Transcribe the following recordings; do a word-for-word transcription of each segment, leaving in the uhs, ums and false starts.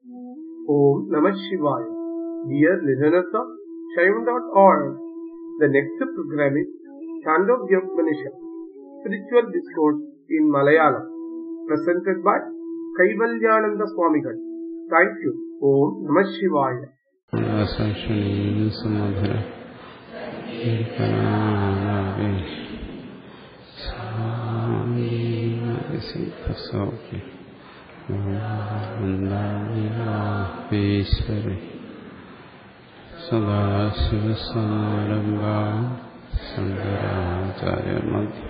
Om Namah Shivaya. Dear listeners of Shaivan dot org, the next program is Chandogya Upanishad, Spiritual Discourse in Malayalam, presented by Kaivalyananda Swamigal. Thank you. Om Namah Shivaya. ഈശ്വരി സദാശിവസമാരംഭാ ശങ്കരാചാര്യമധ്യ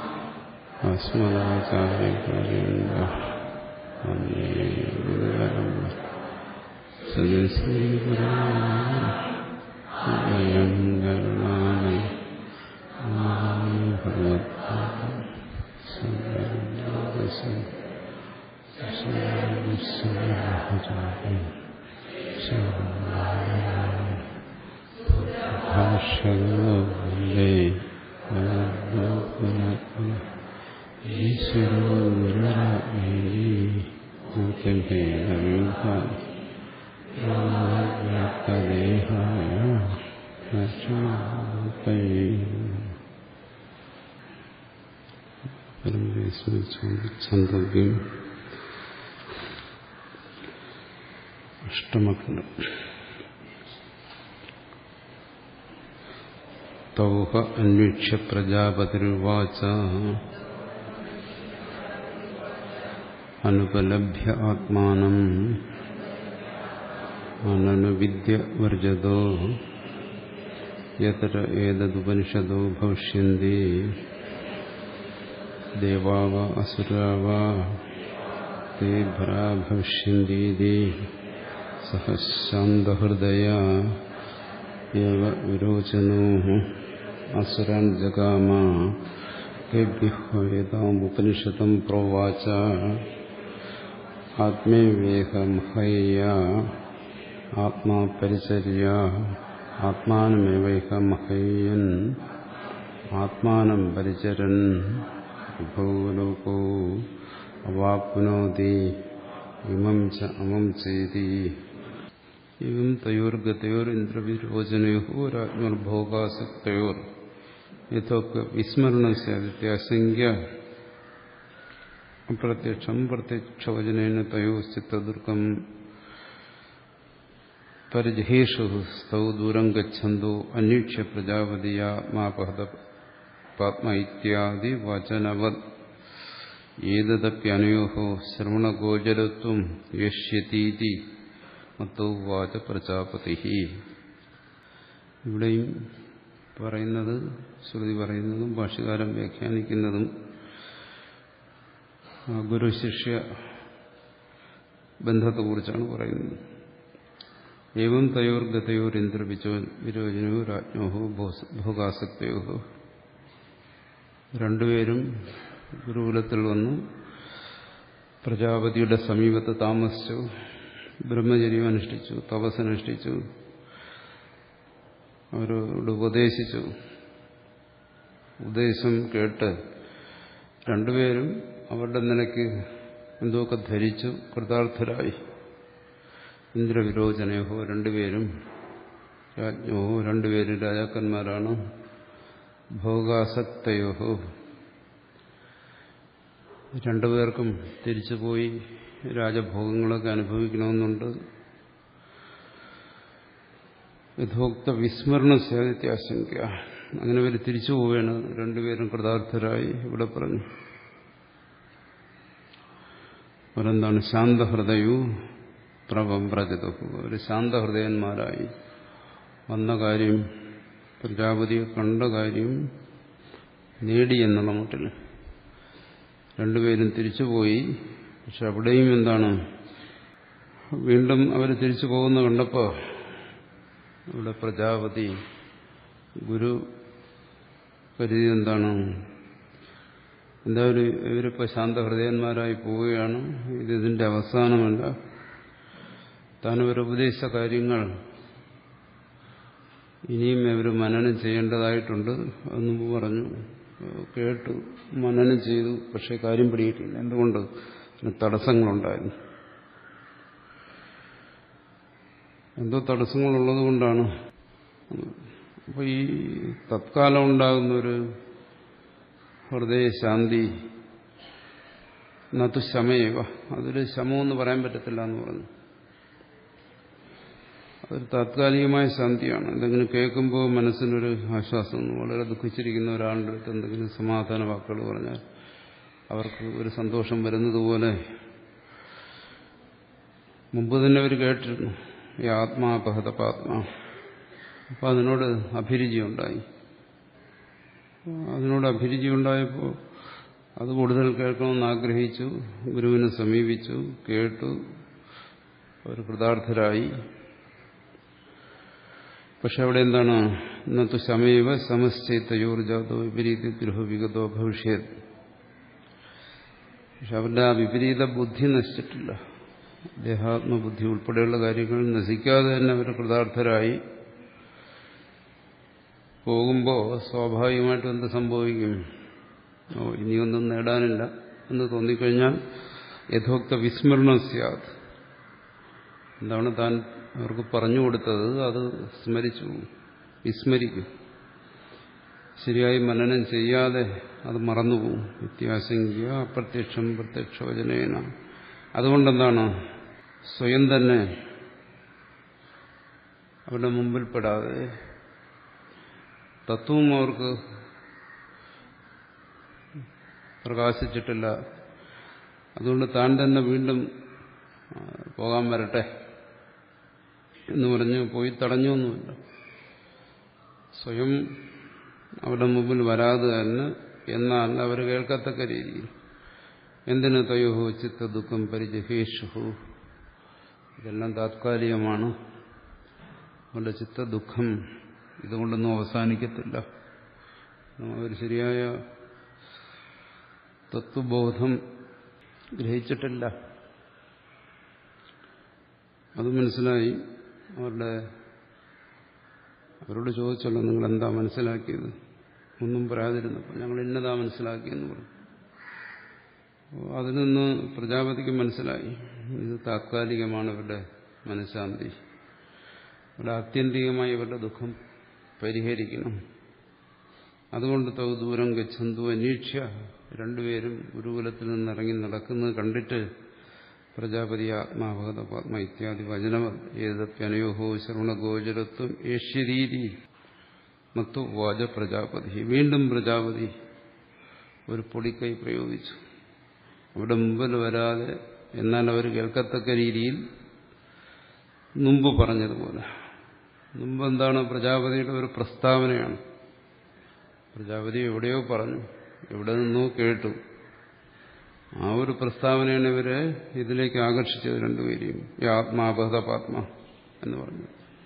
അസ്മദാചാര്യപര്യന്ത വന്ദേ ഗുരുപരമ്പര സദസ്യം കരുണാമയ ഭഗവത്പാദം സദാശിവ ഭാഷകളോ വന്ദേ ഈശ്വരോ ഗുരുരാജ്ഞേഹായ ഛന്ദോഗ്യം അഷ്ടമഖണ്ഡം. തൗഹ അന്വേക്ഷ്യ പ്രജാപതിരുവാച അനുപലഭ്യ ആത്മാനം അനനുവിദ്യ വർജതോ യത്ര ഏതദുപനിഷദോ ഭവിഷ്യന്തി ദേവാവ അസുരാവ തേ ഭരാ ഭവിഷ്യന്തി സഹ ശാന്തഹൃദയാ യവ വിരോചനോ അസുരാൻ ജഗാമ തേഭ്യോപനിഷതം പ്രോവാച ആത്മേവേഹമഹയ്യ ആത്മാ പരിചര്യ ആത്മാനമേവൈഹ മഹയ്യൻ ആത്മാനം പരിചരൻ വിഭോലോകോ അവാപ്നോതി ഇമം ച അമം ചേതി ഇവം തയോർഗതയോർ ഇന്ദ്രവിരോചനയോ രാജ്ഞർഭോഗാസക്തയോർ യഥോക്ത വിസ്മരണം സ്യാദിത്യാസംഖ്യ അപ്രത്യക്ഷം പ്രത്യക്ഷവചനേന തയോശ്ചിത്തദുർഗം പരിജഹേഷു സ്തൗ ദൂരം ഗച്ഛന്തോ അന്വേക്ഷ്യ പ്രജാപതിയാത്മാപഹത പാത്മ ഇത്യാദി വചനവത് ഏതദപ്യനയോഹോ ശ്രവണഗോചരത്വം യഷ്യതീതി മത്തോ വാച പ്രജാപതി. ഇവിടെയും പറയുന്നത്, ശ്രുതി പറയുന്നതും ഭാഷ്യകാരൻ വ്യാഖ്യാനിക്കുന്നതും ഗുരുശിഷ്യ ബന്ധത്തെക്കുറിച്ചാണ് പറയുന്നത്. ഏവം തയോർ ഗതയോർ ഇന്ദ്ര വിരോചനോ രാജ്ഞോഹോ ഭോഗാസക്തയോ, രണ്ടുപേരും ഗുരുകുലത്തിൽ വന്നു പ്രജാപതിയുടെ സമീപത്ത് താമസിച്ചു, ബ്രഹ്മചര്യം അനുഷ്ഠിച്ചു, തപസ്സനുഷ്ഠിച്ചു, അവരോട് ഉപദേശിച്ചു. ഉപദേശം കേട്ട് രണ്ടുപേരും അവരുടെ നിലയ്ക്ക് എന്തൊക്കെ ധരിച്ചു, കൃതാർത്ഥരായി. ഇന്ദ്രവിരോചനയോ, രണ്ടുപേരും രാജ്ഞോ, രണ്ടുപേരും രാജാക്കന്മാരാണ്. ഭോഗാസക്തയോ, രണ്ടുപേർക്കും തിരിച്ചുപോയി രാജഭോഗങ്ങളൊക്കെ അനുഭവിക്കണമെന്നുണ്ട്. യഥോക്ത വിസ്മരണ സ്യാദിത്യാശങ്ക, അങ്ങനെ അവർ തിരിച്ചു പോവുകയാണ്. രണ്ടുപേരും കൃതാർത്ഥരായി. ഇവിടെ പറഞ്ഞു അവരെന്താണ്? ശാന്തഹൃദയു പ്രവ്രജതു, അവർ ശാന്തഹൃദയന്മാരായി. വന്ന കാര്യം, പ്രജാപതിയെ കണ്ട കാര്യം നേടി എന്നുള്ള മട്ടിൽ രണ്ടുപേരും തിരിച്ചുപോയി. പക്ഷെ അവിടെയും എന്താണ്, വീണ്ടും അവർ തിരിച്ചു പോകുന്ന കണ്ടപ്പോൾ ഇവിടെ പ്രജാപതി ഗുരു കരുതി എന്താണ്, എന്തായാലും ഇവരിപ്പോൾ ശാന്തഹൃദയന്മാരായി പോവുകയാണ്, ഇതിന്റെ അവസാനമല്ല. താനവർ ഉപദേശിച്ച കാര്യങ്ങൾ ഇനിയും ഇവർ മനനം ചെയ്യേണ്ടതായിട്ടുണ്ട് എന്ന് പറഞ്ഞു. കേട്ടു, മനനം ചെയ്തു, പക്ഷെ കാര്യം പിടിയിട്ടില്ല. എന്തുകൊണ്ട്? തടസ്സങ്ങളുണ്ടായിരുന്നു. എന്തോ തടസ്സങ്ങളുള്ളത് കൊണ്ടാണ്. അപ്പോൾ ഈ തത്കാലം ഉണ്ടാകുന്നൊരു ഹൃദയശാന്തി നതു ശമയേവ, അതൊരു ശമമെന്ന് പറയാൻ പറ്റത്തില്ല എന്ന് പറഞ്ഞു. അതൊരു താത്കാലികമായ ശാന്തിയാണ്. എന്തെങ്കിലും കേൾക്കുമ്പോൾ മനസ്സിനൊരു ആശ്വാസം. വളരെ ദുഃഖിച്ചിരിക്കുന്ന ഒരാളുടെ അടുത്ത് എന്തെങ്കിലും സമാധാന വാക്കുകൾ പറഞ്ഞാൽ അവർക്ക് ഒരു സന്തോഷം വരുന്നത് പോലെ മുമ്പ് തന്നെ അവർ കേട്ടിരുന്നു, ഈ ആത്മാപഹതപാത്മാ. അപ്പം അതിനോട് അഭിരുചി ഉണ്ടായി. അതിനോട് അഭിരുചി ഉണ്ടായപ്പോൾ അത് കൂടുതൽ കേൾക്കണമെന്ന് ആഗ്രഹിച്ചു. ഗുരുവിനെ സമീപിച്ചു, കേട്ടു, അവർ കൃതാർത്ഥരായി. പക്ഷെ അവിടെ എന്താണ്? ഇന്നത്തെ സമയവ സമശ്ചൈതയോർജാതോ വിപരീത ദ്രോഹ വിഗതോ ഭവിഷ്യത്. പക്ഷെ അവരുടെ ആ വിപരീത ബുദ്ധി നശിച്ചിട്ടില്ല. ദേഹാത്മബുദ്ധി ഉൾപ്പെടെയുള്ള കാര്യങ്ങൾ നശിക്കാതെ തന്നെ അവർ കൃതാർത്ഥരായി. പോകുമ്പോൾ സ്വാഭാവികമായിട്ടും എന്ത് സംഭവിക്കും? ഓ, ഇനിയൊന്നും നേടാനില്ല എന്ന് തോന്നിക്കഴിഞ്ഞാൽ യഥോക്ത വിസ്മരണം സ്യാത്. എന്താണ് താൻ അവർക്ക് പറഞ്ഞു കൊടുത്തത് അത് സ്മരിച്ചു, വിസ്മരിക്കും. ശരിയായി മനനം ചെയ്യാതെ അത് മറന്നുപോകും. വ്യത്യാസംഖ്യ അപ്രത്യക്ഷം പ്രത്യക്ഷവചനേന. അതുകൊണ്ടെന്താണ്? സ്വയം തന്നെ അവരുടെ മുമ്പിൽപ്പെടാതെ, തത്വവും അവർക്ക് പ്രകാശിച്ചിട്ടില്ല. അതുകൊണ്ട് താൻ തന്നെ വീണ്ടും പോകാൻ വരട്ടെ എന്ന് പറഞ്ഞ് പോയി തടഞ്ഞൊന്നുമില്ല. സ്വയം അവരുടെ മുമ്പിൽ വരാതെ തന്നെ, എന്നാൽ അവർ കേൾക്കത്തക്ക രീതിയിൽ. എന്തിനു തയോഹോ ചിത്ത ദുഃഖം പരിജഹേഷു, ഇതെല്ലാം താത്കാലികമാണ്. അവരുടെ ചിത്ത ദുഃഖം ഇതുകൊണ്ടൊന്നും അവസാനിക്കത്തില്ല. അവർ ശരിയായ തത്വബോധം ഗ്രഹിച്ചിട്ടില്ല. അത് മനസ്സിലായി. അവരുടെ അവരോട് ചോദിച്ചല്ലോ, നിങ്ങൾ എന്താ മനസ്സിലാക്കിയത്? ഒന്നും പറയാതിരുന്നപ്പോൾ ഞങ്ങൾ ഇന്നതാ മനസ്സിലാക്കിയെന്ന് പറഞ്ഞു. അതിൽ നിന്ന് പ്രജാപതിക്ക് മനസ്സിലായി ഇത് താത്കാലികമാണ് ഇവരുടെ മനഃശാന്തി. ഇവിടെ ആത്യന്തികമായി ഇവരുടെ ദുഃഖം പരിഹരിക്കണം. അതുകൊണ്ട് തൗ ദൂരം ഗച്ഛന്തു അന്വേഷ്യ, രണ്ടുപേരും ഗുരുകുലത്തിൽ നിന്നിറങ്ങി നടക്കുന്നത് കണ്ടിട്ട് പ്രജാപതി ആത്മാഭഗതപാത്മ ഇത്യാദി വചനവ ഏതപ്യനയോഹോ ശ്രവണഗോചരത്വം ഏഷ്യരീതി മത്തു വാച പ്രജാപതി. വീണ്ടും പ്രജാപതി ഒരു പൊടിക്കൈ പ്രയോഗിച്ചു. അവിടെ മുമ്പിൽ വരാതെ, എന്നാൽ അവർ കേൾക്കത്തക്ക രീതിയിൽ മുമ്പ് പറഞ്ഞതുപോലെ. മുമ്പ് എന്താണ്? പ്രജാപതിയുടെ ഒരു പ്രസ്താവനയാണ്. പ്രജാപതി എവിടെയോ പറഞ്ഞു, എവിടെ നിന്നോ കേട്ടു. ആ ഒരു പ്രസ്താവനയാണ് ഇവരെ ഇതിലേക്ക് ആകർഷിച്ചത് രണ്ടുപേരെയും. ഈ ആത്മാപഹതപാത്മ എന്ന് പറഞ്ഞു.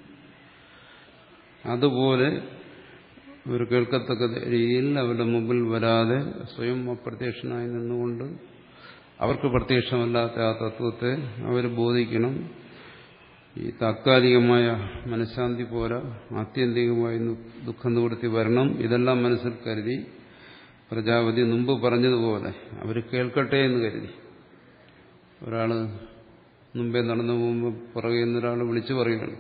അതുപോലെ ഇവർ കേൾക്കത്തക്ക രീതിയിൽ അവരുടെ മുമ്പിൽ വരാതെ സ്വയം അപ്രത്യക്ഷനായി നിന്നുകൊണ്ട് അവർക്ക് പ്രത്യക്ഷമല്ലാത്ത ആ തത്വത്തെ അവർ ബോധിക്കണം. ഈ താത്കാലികമായ മനഃശാന്തി പോരാ, ആത്യന്തികമായി ദുഃഖ നിവൃത്തി വരണം. ഇതെല്ലാം മനസ്സിൽ കരുതി പ്രജാപതി മുമ്പ് പറഞ്ഞതുപോലെ അവർ കേൾക്കട്ടെ എന്ന് കരുതി. ഒരാൾ മുമ്പേ നടന്നു പോകുമ്പോൾ പുറകെ നിന്നൊരാൾ വിളിച്ചു പറയുകയാണ്.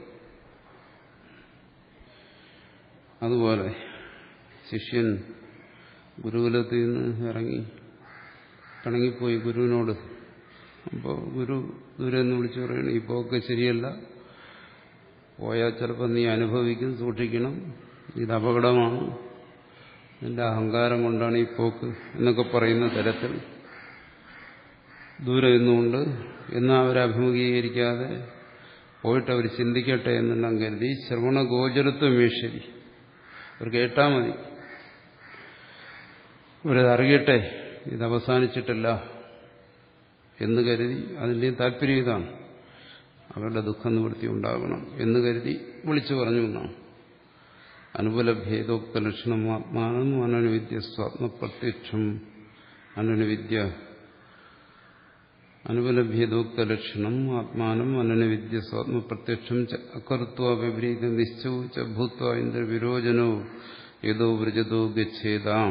അതുപോലെ ശിഷ്യൻ ഗുരുകുലത്തിൽ നിന്ന് ഇറങ്ങി പിണങ്ങിപ്പോയി ഗുരുവിനോട്. അപ്പോൾ ഗുരു ദൂരെ നിന്ന് വിളിച്ചു പറയണം, ഈ പോക്ക് ശരിയല്ല, പോയാൽ ചിലപ്പോൾ നീ അനുഭവിക്കും, സൂക്ഷിക്കണം, ഇത് അപകടമാണ്, നിന്റെ അഹങ്കാരം കൊണ്ടാണ് ഈ പോക്ക് എന്നൊക്കെ പറയുന്ന തരത്തിൽ ദൂരെ നിന്നുകൊണ്ട്, എന്നാൽ അവരെ അഭിമുഖീകരിക്കാതെ പോയിട്ട് അവർ ചിന്തിക്കട്ടെ എന്നെല്ലാം കരുതി ശ്രവണ ഗോചരത്വം ഈശ്വരി, അവർ കേട്ടാൽ മതി, അവരറിയട്ടെ ഇത് അവസാനിച്ചിട്ടില്ല എന്ന് കരുതി. അതിൻ്റെ താല്പര്യം ഇതാണ്, അവരുടെ ദുഃഖ നിവൃത്തി ഉണ്ടാകണം എന്ന് കരുതി വിളിച്ചു പറഞ്ഞു എന്നാണ്. അനുപലഭേദോക്ത ലക്ഷണം ആത്മാനം അനനുവിദ്യ സ്വാത്മപ്രത്യക്ഷം അനനുവിദ്യ അനുപലഭേദോക്ത ലക്ഷണം ആത്മാനം അനനുവിദ്യ സ്വാത്മപ്രത്യക്ഷം അകർത്വ വിപരീത നിശ്ചയോ ച ഭൂത്വ ഇന്ദ്രവിരോചനോ യദോ വ്രജതോ ഗച്ഛേതാം.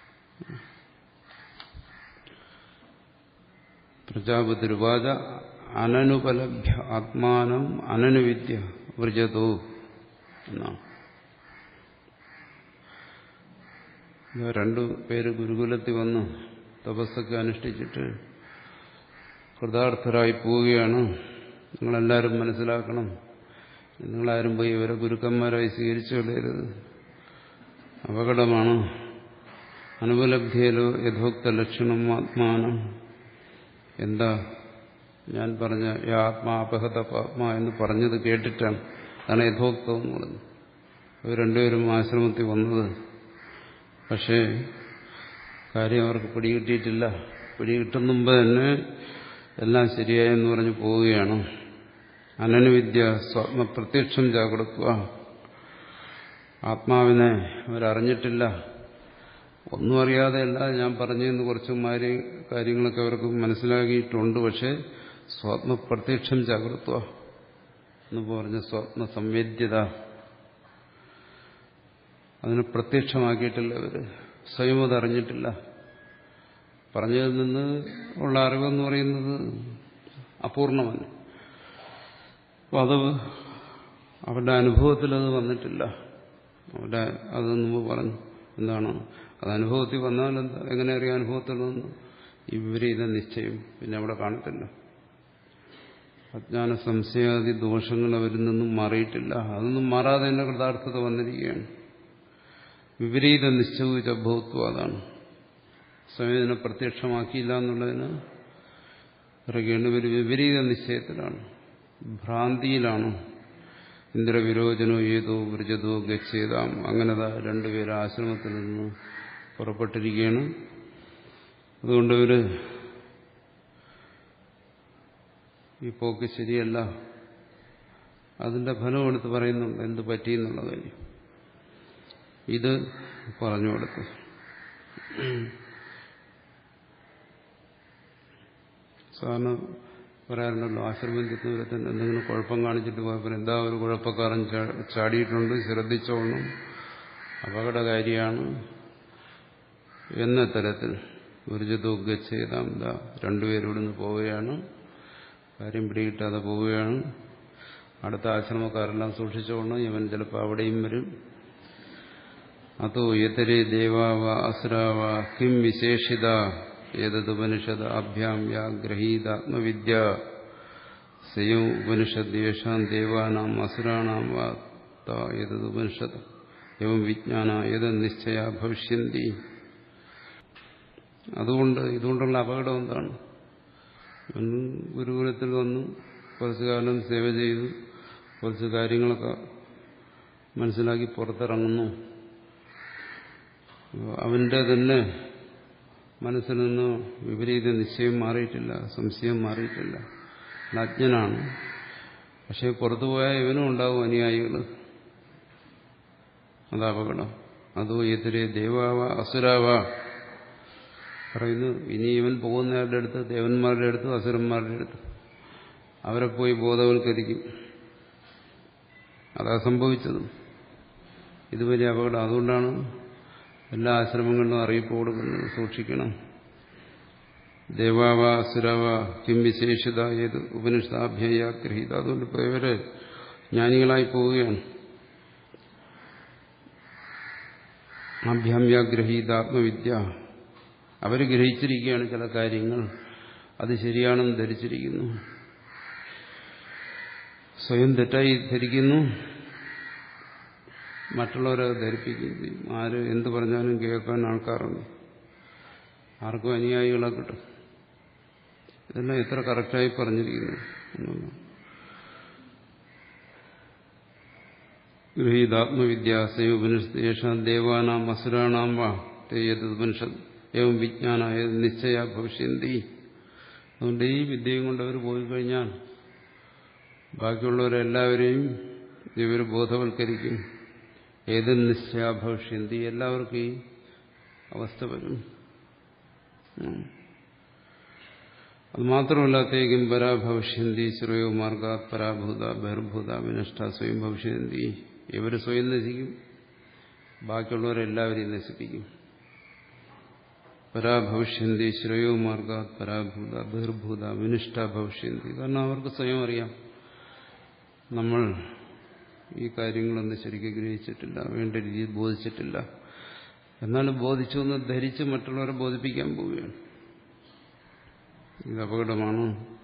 പ്രജാപതിരുവാച അനനുപലഭ്യ ആത്മാനം അനനുവിദ്യ വ്രജതോ എന്നാണ്. രണ്ടു പേര് ഗുരുകുലത്തിൽ വന്ന് തപസ്സൊക്കെ അനുഷ്ഠിച്ചിട്ട് കൃതാർത്ഥരായി പോവുകയാണ്. നിങ്ങളെല്ലാവരും മനസ്സിലാക്കണം, നിങ്ങളാരും പോയി ഇവരെ ഗുരുക്കന്മാരായി സ്വീകരിച്ചു കളയരുത്, അപകടമാണ്. അനുപലബ്ധിയിലോ യഥോക്ത ലക്ഷണം ആത്മാനം, എന്താ ഞാൻ പറഞ്ഞ ആത്മാ അപഹത പാത്മാ എന്ന് പറഞ്ഞത് കേട്ടിട്ടാണ്. അതാണ് യഥോക്തം എന്ന് പറയുന്നത്. അവർ രണ്ടുപേരും ആശ്രമത്തിൽ വന്നത്, പക്ഷേ കാര്യം അവർക്ക് പിടികിട്ടിയിട്ടില്ല. പിടികിട്ടുന്ന മുമ്പ് തന്നെ എല്ലാം ശരിയായെന്ന് പറഞ്ഞ് പോവുകയാണ്. അനനുവിദ്യ സ്വപ്നപ്രത്യക്ഷം ജാഗ്രത്വ, ആത്മാവിനെ അവരറിഞ്ഞിട്ടില്ല. ഒന്നും അറിയാതെയല്ല ഞാൻ പറഞ്ഞെന്ന് കുറച്ചുമാരി കാര്യങ്ങളൊക്കെ അവർക്ക് മനസ്സിലാക്കിയിട്ടുണ്ട്. പക്ഷെ സ്വപ്നപ്രത്യക്ഷം ജാഗ്രത്വ എന്ന് പറഞ്ഞ സ്വപ്ന സംവേദ്യത അതിനെ പ്രത്യക്ഷമാക്കിയിട്ടില്ല. അവര് സ്വയം അതറിഞ്ഞിട്ടില്ല. പറഞ്ഞതിൽ നിന്ന് ഉള്ള അറിവെന്ന് പറയുന്നത് അപൂർണമല്ല. അപ്പം അത് അവരുടെ അനുഭവത്തിൽ അത് വന്നിട്ടില്ല. അവിടെ അത് മുമ്പ് പറഞ്ഞു എന്താണ് അത് അനുഭവത്തിൽ വന്നാൽ എന്താ, എങ്ങനെ അറിയാം അനുഭവത്തിൽ നിന്ന്? ഈ വിപരീത നിശ്ചയം പിന്നെ അവിടെ കാണത്തില്ല. അജ്ഞാന സംശയാദി ദോഷങ്ങൾ അവരിൽ നിന്നും മാറിയിട്ടില്ല. അതൊന്നും മാറാതെ തന്നെ കൃതാർത്ഥത വന്നിരിക്കുകയാണ്. വിപരീത നിശ്ചയിച്ച ഭൗത്വം അതാണ്. സ്വയം ഇതിനെ പ്രത്യക്ഷമാക്കിയില്ല എന്നുള്ളതിന് പറയുകയാണ് ഒരു വിപരീത നിശ്ചയത്തിലാണ്, ഭ്രാന്തിയിലാണ്. ഇന്ദ്രവിരോചനോ ഏതോ വ്രജതോ ഗച്ഛേതാം, അങ്ങനതാ രണ്ടുപേർ ആശ്രമത്തിൽ നിന്ന് പുറപ്പെട്ടിരിക്കുകയാണ്. അതുകൊണ്ട് ഇവര് ഈ പോക്ക് ശരിയല്ല, അതിന്റെ ഫലം എടുത്ത് പറയുന്നുണ്ട് എന്ത് പറ്റിയെന്നുള്ള കാര്യം. ഇത് പറഞ്ഞു കൊടുത്തു. സാധാരണ പറയാറുണ്ടല്ലോ, ആശ്രമം ചെത്തുന്നവരത്തിന് എന്തെങ്കിലും കുഴപ്പം കാണിച്ചിട്ട് പോയപ്പോൾ എന്താ ഒരു കുഴപ്പക്കാരൻ ചാടിയിട്ടുണ്ട്, ശ്രദ്ധിച്ചോണം, അപകടകാരിയാണ് എന്ന തരത്തിൽ ഊർജതോ ഗച്ഛേതാം, എന്താ രണ്ടുപേരും ഇവിടുന്ന് പോവുകയാണ്, കാര്യം പിടികിട്ടാതെ പോവുകയാണ്. അടുത്ത ആശ്രമക്കാരെല്ലാം സൂക്ഷിച്ചോണം, ഇവൻ ചിലപ്പോൾ അവിടെയും വരും. അതോ യതരേ ദേവാവ അസുരാവ കിം വിശേഷിത ഏതതുപനിഷത് അഭ്യാം യാ ഗ്രഹീതാത്മവിദ്യ സയോ ഉപനിഷദ് യേഷാം ദേവാനാം അസുരാണാം വാ ഏതതുപനിഷത് എവം വിജ്ഞാന ഏത് നിശ്ചയ ഭവിഷ്യന്തി. അതുകൊണ്ട് ഇതുകൊണ്ടുള്ള അപകടം എന്താണ്? ഗുരുകുലത്തിൽ വന്നു കുറച്ചു കാലം സേവ ചെയ്തു, കുറച്ച് കാര്യങ്ങളൊക്കെ മനസ്സിലാക്കി പുറത്തിറങ്ങുന്നു. അവന്റെ തന്നെ മനസ്സിൽ നിന്ന് വിപരീത നിശ്ചയം മാറിയിട്ടില്ല, സംശയം മാറിയിട്ടില്ല, അജ്ഞനാണ്. പക്ഷെ പുറത്തുപോയാൽ ഇവനും ഉണ്ടാവും അനുയായികൾ. അത് അപകടം. അതോ എതിരെ ദേവാവ അസുരാവ പറയുന്നു. ഇനി ഇവൻ പോകുന്നവരുടെ അടുത്ത്, ദേവന്മാരുടെ അടുത്ത്, അസുരന്മാരുടെ അടുത്ത് അവരെ പോയി ബോധവൽക്കരിക്കും. അതാ സംഭവിച്ചത്. ഇത് വലിയ അപകടം. അതുകൊണ്ടാണ് എല്ലാ ആശ്രമങ്ങളിലും അറിയിപ്പ് കൊടുക്കുന്നത്, സൂക്ഷിക്കണം. ദേവാവ അസുരവ കിം വിശേഷിത ഏത് ഉപനിഷദാഭ്യയ ഗ്രഹീത. അതുകൊണ്ട് ഇപ്പോൾ ഇവര് ജ്ഞാനികളായി പോവുകയാണ്. അഭ്യാമ്യ ഗ്രഹീത ആത്മവിദ്യ, അവർ ഗ്രഹിച്ചിരിക്കുകയാണ് ചില കാര്യങ്ങൾ, അത് ശരിയാണെന്ന് ധരിച്ചിരിക്കുന്നു. സ്വയം തെറ്റായി ധരിക്കുന്നു, മറ്റുള്ളവരെ ധരിപ്പിക്കുകയും ചെയ്യും. ആര് എന്ത് പറഞ്ഞാലും കേൾക്കാൻ ആൾക്കാരുണ്ട്, ആർക്കും അനുയായികളെ കിട്ടും. ഇതെല്ലാം എത്ര കറക്റ്റായി പറഞ്ഞിരിക്കുന്നു. ഗൃഹീതാത്മവിദ്യാസയോ ഉപനിഷത്ത് യേശാം ദേവാനാം അസുരാണാം വാ ഉപനിഷത്ത് ഏവം വിജ്ഞാന ഏത് നിശ്ചയ ഭവിഷ്യന്തി. അതുകൊണ്ട് ഈ വിദ്യയും കൊണ്ട് അവർ പോയി കഴിഞ്ഞാൽ ബാക്കിയുള്ളവരെല്ലാവരെയും ഇവർ ബോധവൽക്കരിക്കും. ഏത് നിശ്ചയ ഭവിഷ്യന്തി, എല്ലാവർക്കും ഈ അവസ്ഥ വരും. അത് മാത്രമല്ല തേക്കും പരാഭവിഷ്യന്തി ശ്രേയോ മാർഗാത് പരാഭൂത ബഹിർഭൂത വിനഷ്ട സ്വയം ഭവിഷ്യന്തി. ഇവർ സ്വയം നശിക്കും, ബാക്കിയുള്ളവരെല്ലാവരെയും നശിപ്പിക്കും. പരാഭവിഷ്യന്തി ശ്രേയോ മാർഗാത് പരാഭൂത ബഹിർഭൂത വിനിഷ്ട ഭവിഷ്യന്തി. കാരണം അവർക്ക് സ്വയം അറിയാം നമ്മൾ ഈ കാര്യങ്ങളൊന്നും ശരിക്കും ഗ്രഹിച്ചിട്ടില്ല, വേണ്ട രീതിയിൽ ബോധിച്ചിട്ടില്ല. എന്നാലും ബോധിച്ചു എന്ന് ധരിച്ച് മറ്റുള്ളവരെ ബോധിപ്പിക്കാൻ പോവുകയാണ്. ഇത് അപകടമാണ്.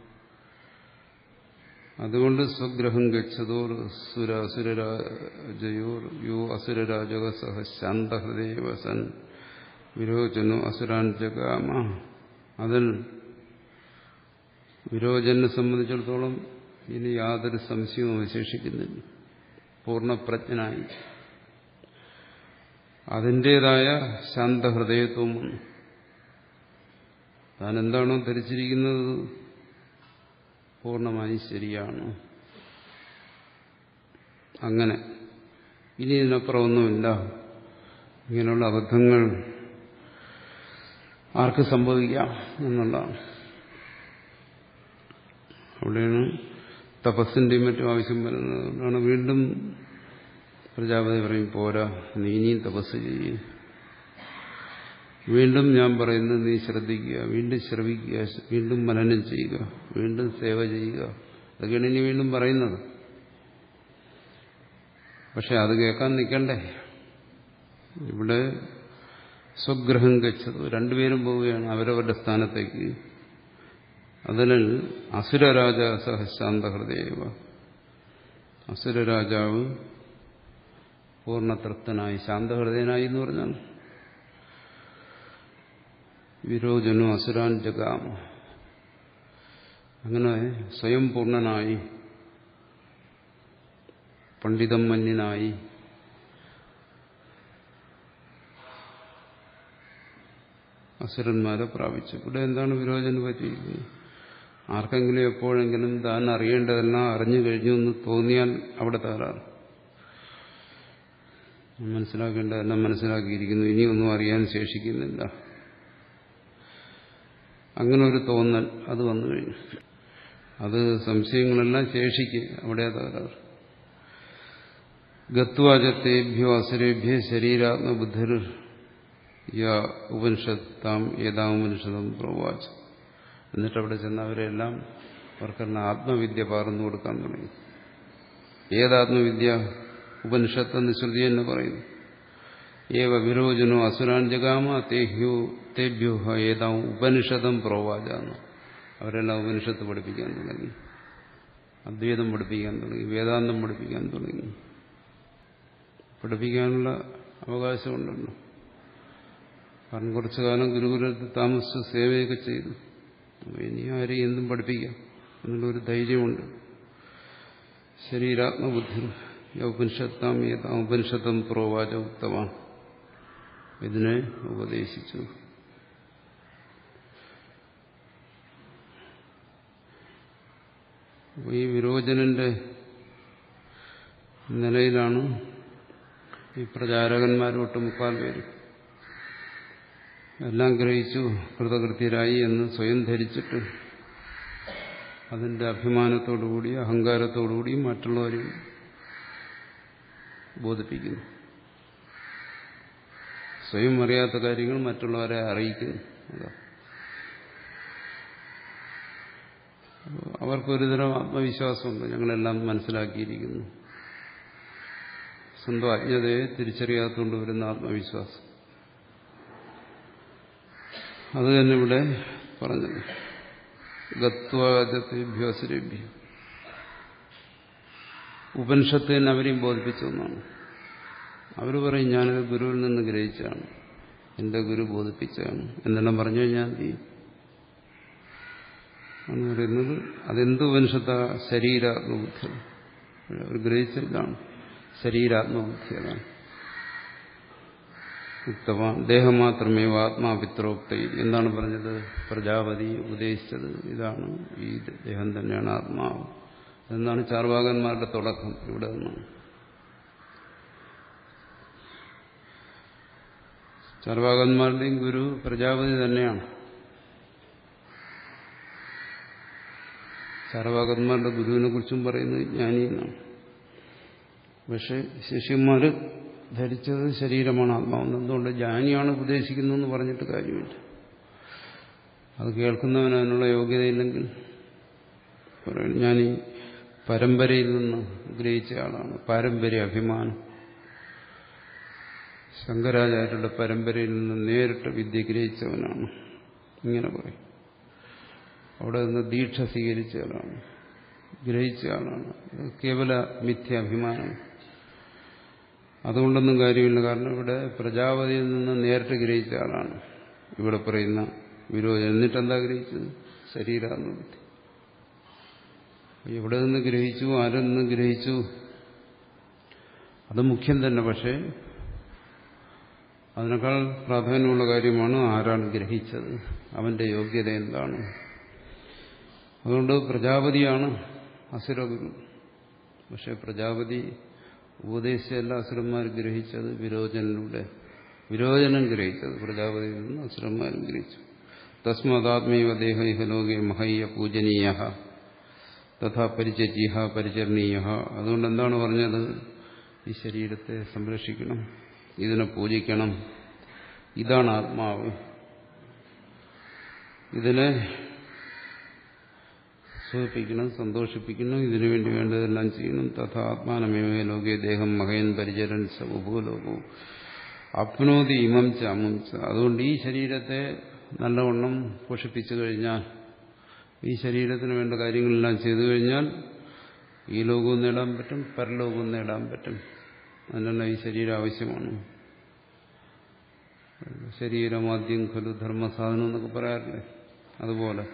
അതുകൊണ്ട് സ്വഗ്രഹം ഗച്ഛതോർ സുര അസുരരാജയോർ യോ അസുരരാജക സഹ ശാന്തഹൃദയ വസൻ വിരോചനോ അസുരാൻ ജഗാമ. അതിൽ വിരോചനെ സംബന്ധിച്ചിടത്തോളം ഇനി യാതൊരു സംശയവും അവശേഷിക്കുന്നില്ല. പൂർണ്ണപ്രജ്ഞനായി അതിൻ്റെതായ ശാന്തഹൃദയത്വം വന്നു. താൻ എന്താണോ ധരിച്ചിരിക്കുന്നത് പൂർണ്ണമായി ശരിയാണ്. അങ്ങനെ ഇനി ഇതിനപ്പുറം ഒന്നുമില്ല. ഇങ്ങനെയുള്ള അബദ്ധങ്ങൾ ആർക്ക് സംഭവിക്കാം എന്നുള്ളതാണ്. അവിടെയാണ് തപസ്സിന്റെയും മറ്റും ആവശ്യം വരുന്നത്. അതുകൊണ്ടാണ് വീണ്ടും പ്രജാപതി പറയും, പോരാ, നീ ഇനിയും തപസ് ചെയ്യും. വീണ്ടും ഞാൻ പറയുന്നത് നീ ശ്രദ്ധിക്കുക, വീണ്ടും ശ്രവിക്കുക, വീണ്ടും മനനം ചെയ്യുക, വീണ്ടും സേവ ചെയ്യുക. അതൊക്കെയാണ് ഇനി വീണ്ടും പറയുന്നത്. പക്ഷെ അത് കേൾക്കാൻ നിൽക്കണ്ടേ? ഇവിടെ സ്വഗ്രഹം ഗച്ഛതു, രണ്ടുപേരും പോവുകയാണ് അവരവരുടെ സ്ഥാനത്തേക്ക്. അതിനാൽ അസുരരാജ സഹശാന്തഹൃദയവ, അസുരരാജാവ് പൂർണ്ണതൃപ്തനായി ശാന്തഹൃദയനായി എന്ന് പറഞ്ഞാൽ വിരോചനോ അസുരാൻ ജഗാമ, അങ്ങനെ സ്വയം പൂർണ്ണനായി പണ്ഡിതം മന്യനായി അസുരന്മാരെ പ്രാപിച്ചു. ഇവിടെ എന്താണ് വിരോചനം പറ്റിയിരിക്കുന്നത്? ആർക്കെങ്കിലും എപ്പോഴെങ്കിലും താൻ അറിയേണ്ടതെല്ലാം അറിഞ്ഞു കഴിഞ്ഞു എന്ന് തോന്നിയാൽ അവിടെ തകരാറ്. മനസ്സിലാക്കേണ്ടതെല്ലാം മനസ്സിലാക്കിയിരിക്കുന്നു, ഇനിയൊന്നും അറിയാൻ ശേഷിക്കുന്നില്ല, അങ്ങനെ ഒരു തോന്നൽ അത് വന്നു കഴിഞ്ഞു. അത് സംശയങ്ങളെല്ലാം ശേഷിക്കുക, അവിടെ തകരാറ്. ഗത്വാചത്തേഭ്യോ അസുരേഭ്യ ശരീരാത്മബുദ്ധിർ യാ ഉപനിഷത്താം ഏതാമുപനിഷതം പ്രവാച. എന്നിട്ട് അവിടെ ചെന്ന് അവരെല്ലാം അവർക്കെല്ലാം ആത്മവിദ്യ പകർന്നു കൊടുക്കാൻ തുടങ്ങി. ഏതാത്മവിദ്യ? ഉപനിഷത്തെന്ന് ശ്രുതി എന്ന് പറയുന്നു. ഏവ വിരോചനോ അസുരാൻ ജഗാമ തേഹ്യോ തേഭ്യോ ഏതാം ഉപനിഷതം പ്രവാച. അവരെല്ലാം ഉപനിഷത്ത് പഠിപ്പിക്കാൻ തുടങ്ങി, അദ്വൈതം പഠിപ്പിക്കാൻ തുടങ്ങി, വേദാന്തം പഠിപ്പിക്കാൻ തുടങ്ങി. പഠിപ്പിക്കാനുള്ള അവകാശമുണ്ടല്ലോ. കാരണം കുറച്ചു കാലം ഗുരുകുലത്തിൽ താമസിച്ച് സേവയൊക്കെ ചെയ്തു. ഇനി ആരെയും എന്തും പഠിപ്പിക്കാം എന്നുള്ളൊരു ധൈര്യമുണ്ട്. ശരീരാത്മബുദ്ധി ഉപനിഷത്താം ഏതാം ഉപനിഷത്തം പ്രോവാച ഉക്തവാൻ, ഇതിനെ ഉപദേശിച്ചു. ഈ വിരോചനന്റെ നിലയിലാണ് ഈ പ്രചാരകന്മാരോട്ട് മുക്കാൽ പേര് എല്ലാം ഗ്രഹിച്ചു കൃതകൃത്യരായി എന്ന് സ്വയം ധരിച്ചിട്ട് അതിന്റെ അഭിമാനത്തോടുകൂടി അഹങ്കാരത്തോടുകൂടി മറ്റുള്ളവരെയും ബോധിപ്പിക്കുന്നു. സ്വയം അറിയാത്ത കാര്യങ്ങൾ മറ്റുള്ളവരെ അറിയിക്കുന്നു. അവർക്കൊരുതരം ആത്മവിശ്വാസമുണ്ട്, ഞങ്ങളെല്ലാം മനസ്സിലാക്കിയിരിക്കുന്നു. സ്വന്തം അജ്ഞതയെ തിരിച്ചറിയാത്തുകൊണ്ട് വരുന്ന ആത്മവിശ്വാസം, അത് തന്നെ ഇവിടെ പറഞ്ഞത്. ഗത്വാദത്തേഭ്യോ അസുരേഭ്യോ, ഉപനിഷത്ത് തന്നെ അവരെയും ബോധിപ്പിച്ചു എന്നാണ്. അവർ പറയും ഞാനത് ഗുരുവിൽ നിന്ന് ഗ്രഹിച്ചാണ്, എന്റെ ഗുരു ബോധിപ്പിച്ചാണ് എന്നെല്ലാം പറഞ്ഞു കഴിഞ്ഞാൽ എന്ത് ചെയ്യും എന്ന് പറയുന്നത്. അതെന്ത് ഉപനിഷത്താ? ശരീരാത്മബുദ്ധി. അവർ ഗ്രഹിച്ചതാണ് ശരീരാത്മബുദ്ധി. അതാണ് ഉക്തവാൻ ദേഹം മാത്രമേ ആത്മാപിത്രോക്ത. എന്താണ് പറഞ്ഞത്? പ്രജാപതി ഉപദേശിച്ചത് ഇതാണ്, ഈ ദേഹം തന്നെയാണ് ആത്മാവ്. എന്നാണ് ചാർവാകന്മാരുടെ തുടക്കം. ഇവിടെ നിന്നാണ് ചാർവാകന്മാരുടെയും ഗുരു പ്രജാപതി തന്നെയാണ്. ചാർവാകന്മാരുടെ ഗുരുവിനെ കുറിച്ചും പറയുന്നത് ജ്ഞാനി എന്നാണ്. പക്ഷെ ശിഷ്യന്മാര് ധരിച്ചത് ശരീരമാണ് ആത്മാവെന്ന്. എന്തുകൊണ്ട്? ജ്ഞാനിയാണ് ഉപദേശിക്കുന്നതെന്ന് പറഞ്ഞിട്ട് കാര്യമില്ല. അത് കേൾക്കുന്നവന് അതിനുള്ള യോഗ്യതയില്ലെങ്കിൽ പറയും ഞാൻ ഈ പരമ്പരയിൽ നിന്ന് ഗ്രഹിച്ച ആളാണ്. പാരമ്പര്യ അഭിമാനം. ശങ്കരാചാര്യരുടെ പരമ്പരയിൽ നിന്ന് നേരിട്ട് വിദ്യ ഗ്രഹിച്ചവനാണ്. ഇങ്ങനെ പറയും. അവിടെ നിന്ന് ദീക്ഷ സ്വീകരിച്ച ആളാണ്, ഗ്രഹിച്ച ആളാണ്. കേവല മിഥ്യാഭിമാനം. അതുകൊണ്ടൊന്നും കാര്യമില്ല. കാരണം ഇവിടെ പ്രജാപതിയിൽ നിന്ന് നേരിട്ട് ഗ്രഹിച്ച ആളാണ് ഇവിടെ പറയുന്ന വിരോധം. എന്നിട്ടെന്താ ഗ്രഹിച്ചത്? ശരീരാത്മബുദ്ധി. എവിടെ നിന്ന് ഗ്രഹിച്ചു, ആരിൽ നിന്ന് ഗ്രഹിച്ചു, അത് മുഖ്യം തന്നെ. പക്ഷേ അതിനേക്കാൾ പ്രാധാന്യമുള്ള കാര്യമാണ് ആരാണ് ഗ്രഹിച്ചത്, അവന്റെ യോഗ്യത എന്താണ്. അതുകൊണ്ട് പ്രജാപതിയാണ് അസുരഗുരു. പക്ഷെ പ്രജാപതി ഉപദേശിച്ചല്ല അസുരന്മാർ ഗ്രഹിച്ചത് വിരോചനിലൂടെ. വിരോചനം ഗ്രഹിച്ചത് പ്രജാപതിയിൽ നിന്ന് അസുരന്മാരും ഗ്രഹിച്ചു. തസ്മദാത്മൈവ ദേഹ ഇഹ ലോകേ മഹയ്യ പൂജനീയ തഥാ പരിചര്യ പരിചരണീയ. അതുകൊണ്ട് എന്താണ് പറഞ്ഞത്? ഈ ശരീരത്തെ സംരക്ഷിക്കണം, ഇതിനെ പൂജിക്കണം. ഇതാണ് ആത്മാവ്. ഇതിനെ സുഖിപ്പിക്കണം, സന്തോഷിപ്പിക്കണം, ഇതിനുവേണ്ടി വേണ്ടതെല്ലാം ചെയ്യണം. തഥാ ആത്മാനമേവ ലോകേ ദേഹം മഹയൻ പരിചരൻ സഭൂലോകവും അപ്നോതി ഇമം ച അമും ച. അതുകൊണ്ട് ഈ ശരീരത്തെ നല്ലവണ്ണം പോഷിപ്പിച്ചു കഴിഞ്ഞാൽ, ഈ ശരീരത്തിന് വേണ്ട കാര്യങ്ങളെല്ലാം ചെയ്തു കഴിഞ്ഞാൽ ഈ ലോകവും നേടാൻ പറ്റും, പരലോകവും നേടാൻ പറ്റും. അതിനെല്ലാം ഈ ശരീരം ആവശ്യമാണ്. ശരീരമാദ്യം ഖലു ധർമ്മസാധനം എന്നൊക്കെ പറയാറില്ലേ, അതുപോലെ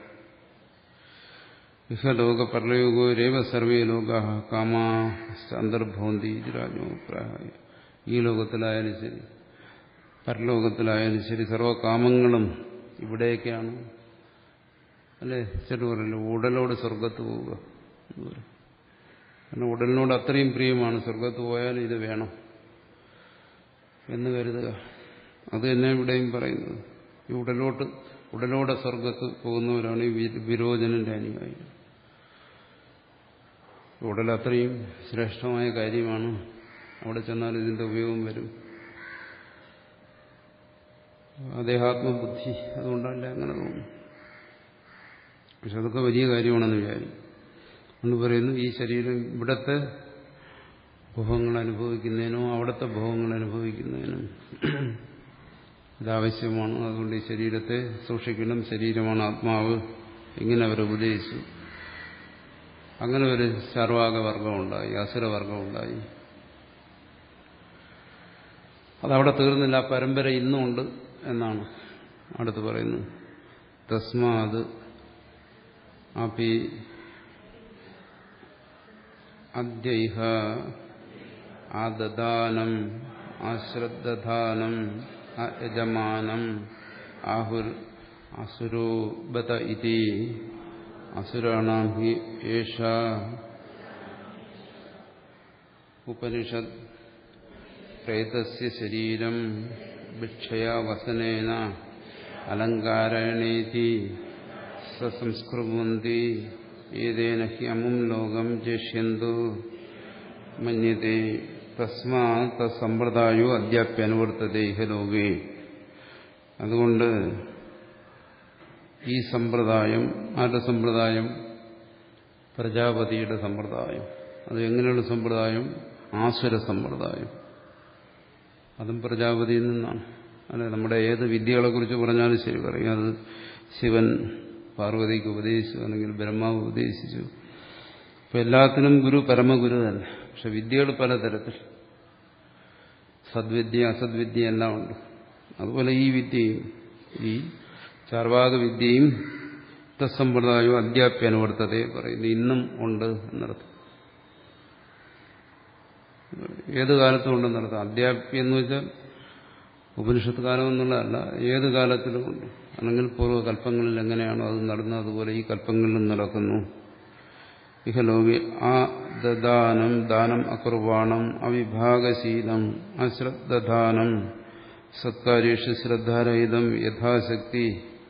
ഇഹ ലോക പരലോകോ രേവ സർവേ ലോക കാമാ അന്തർഭവന്തി രാജോപ്രായ. ഈ ലോകത്തിലായാലും ശരി പരലോകത്തിലായാലും ശരി സർവകാമങ്ങളും ഇവിടേക്കാണ്. അല്ലേ? ചില പറയല്ലോ ഉടലോട് സ്വർഗത്ത് പോവുക. കാരണം ഉടലിനോട് അത്രയും പ്രിയമാണ്, സ്വർഗത്ത് പോയാലും ഇത് വേണം എന്ന് കരുതുക. അത് തന്നെ ഇവിടെയും പറയുന്നത്. ഈ ഉടലോട്ട് ഉടലോടെ സ്വർഗത്ത് പോകുന്നവരാണ് ഈ വിരോചനന്റെ അനുയായി. ഉടൽ അത്രയും ശ്രേഷ്ഠമായ കാര്യമാണ്, അവിടെ ചെന്നാൽ ഇതിന്റെ ഉപയോഗം വരും. ദേഹാത്മബുദ്ധി അതുകൊണ്ടല്ല അങ്ങനെ തോന്നുന്നു. പക്ഷെ അതൊക്കെ വലിയ കാര്യമാണെന്ന് വിചാരിക്കും. എന്ന് പറയുന്നു ഈ ശരീരം ഇവിടത്തെ ഭോഗങ്ങൾ അനുഭവിക്കുന്നതിനോ അവിടുത്തെ ഭോഗങ്ങൾ അനുഭവിക്കുന്നതിനും ഇതാവശ്യമാണ്. അതുകൊണ്ട് ഈ ശരീരത്തെ സൂക്ഷിക്കണം, ശരീരമാണ് ആത്മാവ്. ഇങ്ങനെ അവർ ഉപദേശിച്ചു. അങ്ങനെ ഒരു ചാർവാകവർഗമുണ്ടായി, അസുരവർഗമുണ്ടായി. അതവിടെ തീർന്നില്ല, പരമ്പര ഇന്നുമുണ്ട് എന്നാണ് അടുത്ത് പറയുന്നത്. തസ്മാത് അപി അദ്യൈഹ ആദദാനം ആശ്രദ്ധാനം യജമാനം ആഹുർ അസുരോ ബത ഇതി അസുരാണാം ഹി ഏഷ ഉപനിഷദ് പ്രേതസ്യ ശരീരം ഭിക്ഷയാ വസനേന അലങ്കാരേണേതി സംസ്കൃവന്തി ഏതേന ഹി അമും ലോകം ജേഷ്യന്തു മന്യതേ തസ്മാ തസമ്പ്രദായോ അദ്യാപ്യനുവർത്തതേ ഇഹ ലോകേ. അതുകൊണ്ട് ഈ സമ്പ്രദായം, ആരുടെ സമ്പ്രദായം? പ്രജാപതിയുടെ സമ്പ്രദായം. അത് എങ്ങനെയുള്ള സമ്പ്രദായം? ആസുര സമ്പ്രദായം. അതും പ്രജാപതിയിൽ നിന്നാണ്. അല്ലെ, നമ്മുടെ ഏത് വിദ്യകളെക്കുറിച്ച് പറഞ്ഞാലും ശരി പറയും, അത് ശിവൻ പാർവതിക്ക് ഉപദേശിച്ചു, അല്ലെങ്കിൽ ബ്രഹ്മാവ് ഉപദേശിച്ചു. ഇപ്പം എല്ലാത്തിനും ഗുരു പരമഗുരു തന്നെ. പക്ഷെ വിദ്യകൾ പലതരത്തിൽ, സദ്വിദ്യ അസദ്വിദ്യ എല്ലാം ഉണ്ട്. അതുപോലെ ഈ വിദ്യയും, ഈ ചാർവാക വിദ്യയും തത്സമ്പ്രദായവും അദ്യാപ്യനുവർത്തതയെ പറയുന്നു, ഇന്നും ഉണ്ട് എന്നർത്ഥം. ഏത് കാലത്തും ഉണ്ടെന്നർത്ഥം. അദ്യാപ്യം എന്ന് വെച്ചാൽ ഉപനിഷത്ത് കാലം എന്നുള്ളതല്ല, ഏത് കാലത്തിലും ഉണ്ട്. അല്ലെങ്കിൽ പൂർവ്വകൽപ്പങ്ങളിൽ എങ്ങനെയാണോ അത് നടന്നത്, അതുപോലെ ഈ കൽപ്പങ്ങളിലും നടക്കുന്നു. ഇഹ ലോകെ ആ ദദാനം ദാനം അകുർവാണം അവിഭാഗശീലം അശ്രദ്ധാനം സത്കാര്യേഷു ശ്രദ്ധാരഹിതം യഥാശക്തി.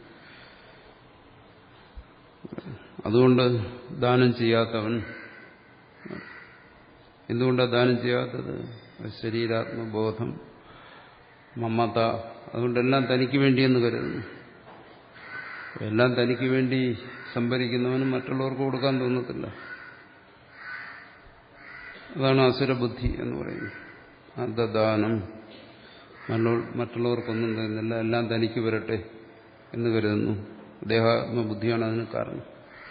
അതുകൊണ്ട് ദാനം ചെയ്യാത്തവൻ. എന്തുകൊണ്ടാണ് ദാനം ചെയ്യാത്തത്? ശരീരാത്മബോധം, മമത, അതുകൊണ്ടെല്ലാം തനിക്ക് വേണ്ടിയെന്ന് കരുതുന്നു. എല്ലാം തനിക്ക് വേണ്ടി സംഭരിക്കുന്നവനും മറ്റുള്ളവർക്ക് കൊടുക്കാൻ തോന്നത്തില്ല. അതാണ് അസുരബുദ്ധി എന്ന് പറയുന്നത്. അദദാനം, മറ്റുള്ളവർക്കൊന്നും തരുന്നില്ല, എല്ലാം തനിക്ക് വരട്ടെ എന്ന് കരുതുന്നു. ദേഹാത്മബുദ്ധിയാണ് അതിന് കാരണം.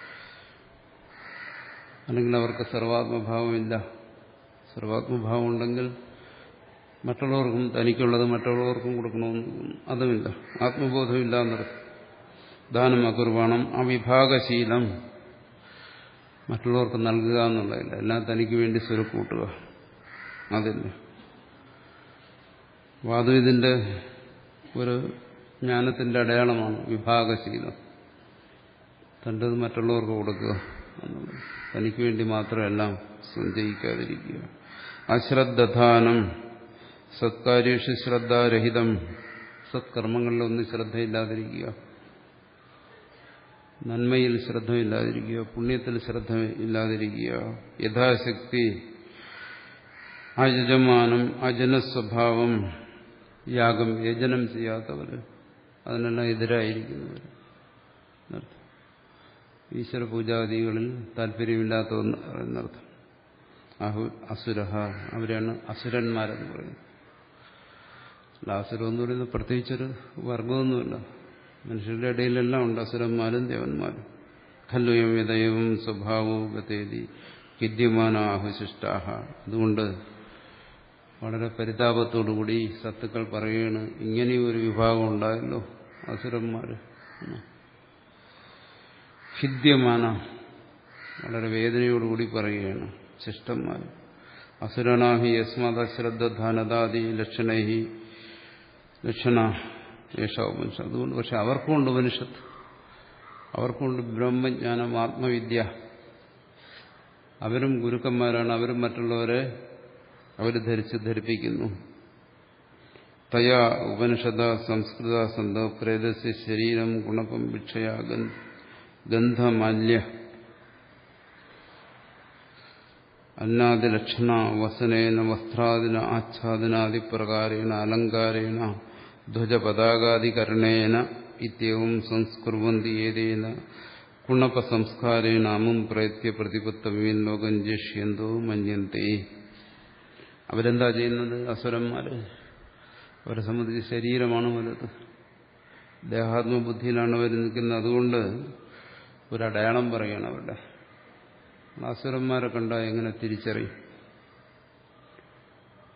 അല്ലെങ്കിൽ അവർക്ക് സർവാത്മഭാവമില്ല. സർവാത്മഭാവം ഉണ്ടെങ്കിൽ മറ്റുള്ളവർക്കും തനിക്കുള്ളത് മറ്റുള്ളവർക്കും കൊടുക്കണമെന്ന് അതുമില്ല. ആത്മബോധമില്ല എന്നർത്ഥം. ദാനം അകുർവാണം അവിഭാഗശീലം, മറ്റുള്ളവർക്ക് നൽകുക എന്നുള്ളതില്ല, എല്ലാം തനിക്ക് വേണ്ടി സ്വരുക്കൂട്ടുക, അതില്ല. വാദം ഇതിന്റെ ഒരു ജ്ഞാനത്തിന്റെ അടയാളമാണ് വിഭാഗശീലം. തൻ്റെത് മറ്റുള്ളവർക്ക് കൊടുക്കുക എന്നുള്ളത്, തനിക്ക് വേണ്ടി മാത്രമെല്ലാം സഞ്ചയിക്കാതിരിക്കുക. അശ്രദ്ധാനം സത്കാര്യേഷു ശ്രദ്ധാരഹിതം, സത്കർമ്മങ്ങളിലൊന്നും ശ്രദ്ധയില്ലാതിരിക്കുക, നന്മയിൽ ശ്രദ്ധയില്ലാതിരിക്കുക, പുണ്യത്തിൽ ശ്രദ്ധ ഇല്ലാതിരിക്കുക. യഥാശക്തി അയജമാനം അജനസ്വഭാവം, യാഗം യജനം ചെയ്യാത്തവർ, അതിനെല്ലാം എതിരായിരിക്കുന്നവർ എന്നർത്ഥം. ഈശ്വര പൂജാദികളിൽ താല്പര്യമില്ലാത്തവർ എന്നർത്ഥം. അഹു അസുരഹ, അവരാണ് അസുരന്മാരെന്ന് പറയുന്നത്. അസുരം എന്ന് പറയുന്നത് പ്രത്യേകിച്ചൊരു വർഗമൊന്നുമില്ല, മനുഷ്യരുടെ ഇടയിലെല്ലാം ഉണ്ട് അസുരന്മാരും ദേവന്മാരും. ഖല്ലുയം യദൈവം സ്വഭാവോ ഗതേതി വിദ്യമാനാഹുശിഷ്ടാഹ. അതുകൊണ്ട് വളരെ പരിതാപത്തോടുകൂടി സത്തുക്കൾ പറയുകയാണ്, ഇങ്ങനെയും ഒരു വിഭാഗം ഉണ്ടായല്ലോ അസുരന്മാർ. ഹിദ്യമാന, വളരെ വേദനയോടുകൂടി പറയുകയാണ് ശിഷ്ടന്മാർ. അസുരണാഹി യസ്മാത് അശ്രദ്ധാനദാദി ലക്ഷണൈഹി ലക്ഷണ യേശോപനിഷത്ത്. അതുകൊണ്ട് പക്ഷെ അവർക്കുമുണ്ട് ഉപനിഷത്ത്, അവർക്കുണ്ട് ബ്രഹ്മജ്ഞാനം, ആത്മവിദ്യ. അവരും ഗുരുക്കന്മാരാണ്, അവരും മറ്റുള്ളവരെ അവർ ധരിച്ച് ധരിപ്പിക്കുന്നു. തയാ ഉപനിഷത സംസ്കൃത സന്ത പ്രേതസ്യ ശരീരം ഗുണപം ഭിക്ഷയാ ഗന്ധമാല്യ അന്നാദിലക്ഷണ വസനേന വസ്ത്രാദിന ആച്ഛാദനാദിപ്രകാരേണ അലങ്കാരേണ ധ്വജപതാകാദികരണേന ഇത്യവും സംസ്കുർവന്തി ഏതേന കുണപസംസ്കാരേണ അമും പ്രയത്യ പ്രതിപത്തവ്യം ലോകം ജ്യേഷ്യന്തോ മന്യന്തേ. അവരെന്താ ചെയ്യുന്നത്? അസുരന്മാര്, അവരെ സംബന്ധിച്ച് ശരീരമാണ് വലുത്, ദേഹാത്മബുദ്ധിയിലാണ് അവർ നിൽക്കുന്നത്. അതുകൊണ്ട് ഒരടയാളം പറയുകയാണ് അവരുടെ. അസുരന്മാരെ കണ്ടാൽ എങ്ങനെ തിരിച്ചറിയും?